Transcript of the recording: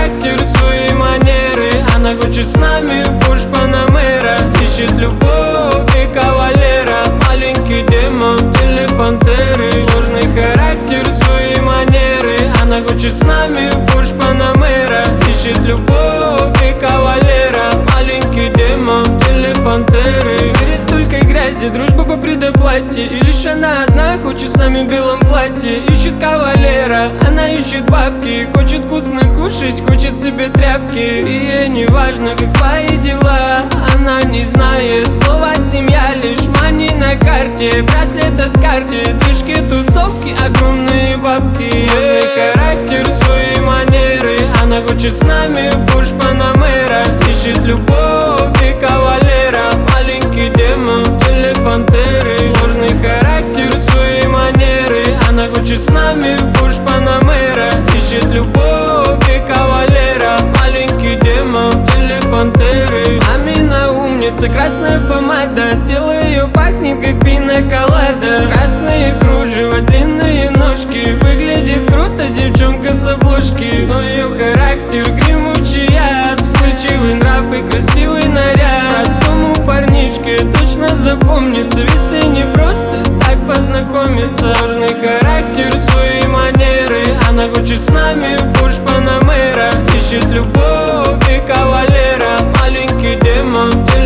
характер, свои манеры. Она хочет с нами в Бурдж Панамера. Ищет любовь и кавалера. Маленький демон в теле пантеры. Сложный характер, свои манеры. Она хочет с нами в Бурдж Панамера. Ищет любовь и кавалера. Маленький демон в теле пантеры. В мире столько грязи, дружба по предоплате. И лишь она одна хочет с нами в белом платье. Ищет кавалера, она ищет бабки. Хочет вкусно кушать, хочет себе тряпки. И ей не важно, как твои дела. Она не знает слова семья, лишь мани на карте. Браслет от карте, движки, тусовки, огромные бабки. Сложный характер, свои манеры. Она хочет с нами в Бурдж Панамера. Ищет любовь и кавалера. Маленький демон в теле пантеры. Сложный характер, свои манеры. Она хочет с нами в Бурдж Панамера. Ищет любовь и кавалера. Маленький демон в теле пантеры. Мамина умница, красная помада. Тело ее пахнет как пина-колада. Красные кружева, длинные ножки. Выглядит круто девчонка с обложки. Но ее характер гремучий яд. Вспыльчивый нрав и красивый наряд. Простому парнишке точно запомнится. Ведь с ней не просто так познакомиться. Сложный характер, свои манеры. Она хочет с нами в Бурдж Панамера. Ищет любовь и кавалера. Маленький демон в теле